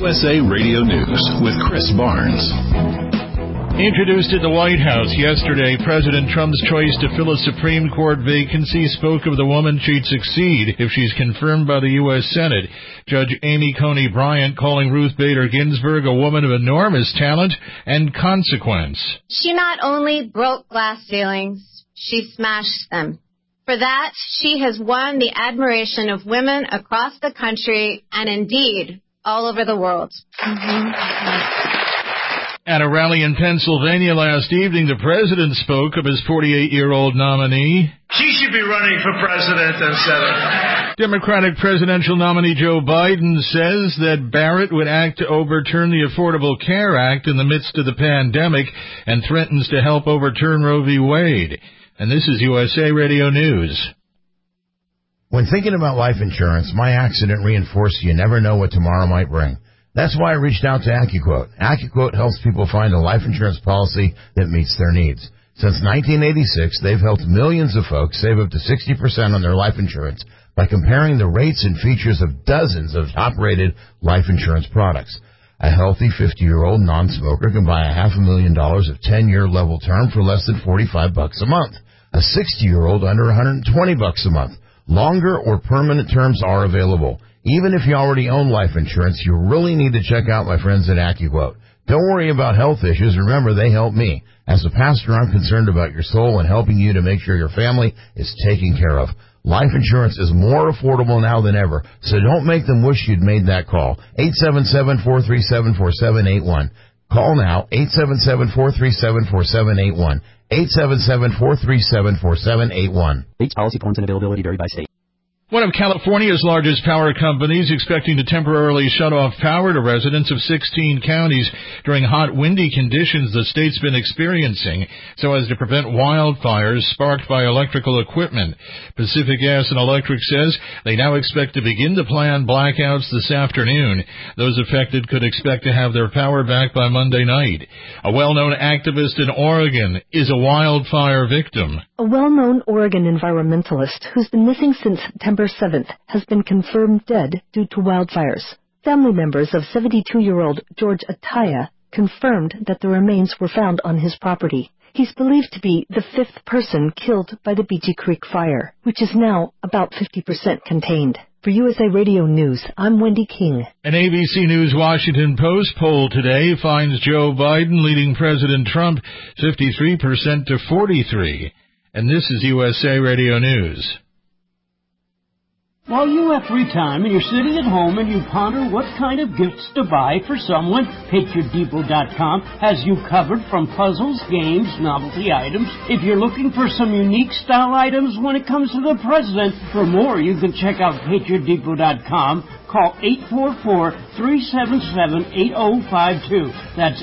USA Radio News with Chris Barnes. Introduced at the White House yesterday, President Trump's choice to fill a Supreme Court vacancy spoke of the woman she'd succeed if she's confirmed by the U.S. Senate. Judge Amy Coney Bryant calling Ruth Bader Ginsburg a woman of enormous talent and consequence. She not only broke glass ceilings, she smashed them. For that, she has won the admiration of women across the country and indeed all over the world. At a rally in Pennsylvania last evening, the president spoke of his 48-year-old nominee. She should be running for president instead of... Democratic presidential nominee Joe Biden says that Barrett would act to overturn the Affordable Care Act in the midst of the pandemic and threatens to help overturn Roe v. Wade. And this is USA Radio News. When thinking about life insurance, my accident reinforced you never know what tomorrow might bring. That's why I reached out to AccuQuote. AccuQuote helps people find a life insurance policy that meets their needs. Since 1986, they've helped millions of folks save up to 60% on their life insurance by comparing the rates and features of dozens of top-rated life insurance products. A healthy 50-year-old non-smoker can buy $500,000 of 10-year level term for less than $45 a month. A 60-year-old under $120 a month. Longer or permanent terms are available. Even if you already own life insurance, you really need to check out my friends at AccuQuote. Don't worry about health issues. Remember, they help me. As a pastor, I'm concerned about your soul and helping you to make sure your family is taken care of. Life insurance is more affordable now than ever, so don't make them wish you'd made that call. 877-437-4781. Call now, 877-437-4781. 877-437-4781. Rates, policy forms, and availability vary by state. One of California's largest power companies expecting to temporarily shut off power to residents of 16 counties during hot, windy conditions the state's been experiencing so as to prevent wildfires sparked by electrical equipment. Pacific Gas and Electric says they now expect to begin to plan blackouts this afternoon. Those affected could expect to have their power back by Monday night. A well-known activist in Oregon is a wildfire victim. A well-known Oregon environmentalist who's been missing since September 7th has been confirmed dead due to wildfires. Family members of 72-year-old George Ataya confirmed that the remains were found on his property. He's believed to be the fifth person killed by the Beachy Creek fire, which is now about 50% contained. For USA Radio News, I'm Wendy King. An ABC News Washington Post poll today finds Joe Biden leading President Trump 53% to 43%. And this is USA Radio News. While you have free time and you're sitting at home and you ponder what kind of gifts to buy for someone, PatriotDepot.com has you covered from puzzles, games, novelty items. If you're looking for some unique style items when it comes to the president, for more you can check out PatriotDepot.com. Call 844-377-8052. That's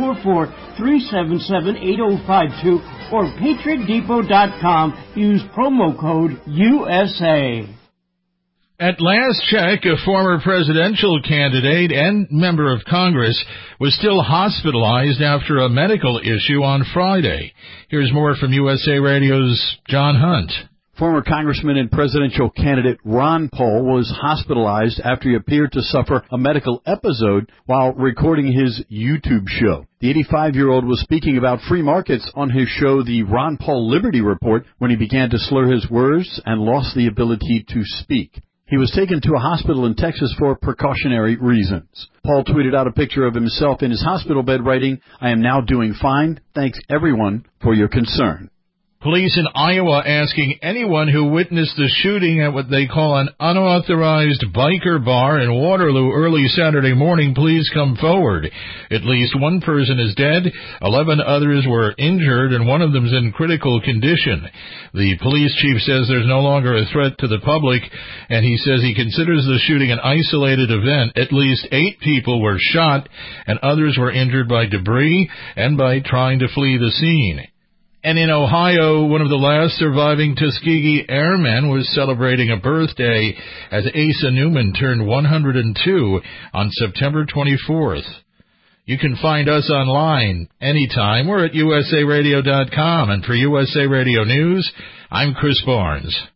844-377-8052 or PatriotDepot.com. Use promo code USA. At last check, a former presidential candidate and member of Congress was still hospitalized after a medical issue on Friday. Here's more from USA Radio's John Hunt. Former Congressman and presidential candidate Ron Paul was hospitalized after he appeared to suffer a medical episode while recording his YouTube show. The 85-year-old was speaking about free markets on his show, The Ron Paul Liberty Report, when he began to slur his words and lost the ability to speak. He was taken to a hospital in Texas for precautionary reasons. Paul tweeted out a picture of himself in his hospital bed, writing, "I am now doing fine. Thanks, everyone, for your concern." Police in Iowa asking anyone who witnessed the shooting at what they call an unauthorized biker bar in Waterloo early Saturday morning, please come forward. At least one person is dead, 11 others were injured, and one of them is in critical condition. The police chief says there's no longer a threat to the public, and he says he considers the shooting an isolated event. At least 8 people were shot, and others were injured by debris and by trying to flee the scene. And in Ohio, one of the last surviving Tuskegee Airmen was celebrating a birthday as Asa Newman turned 102 on September 24th. You can find us online anytime. We're at usaradio.com. And for USA Radio News, I'm Chris Barnes.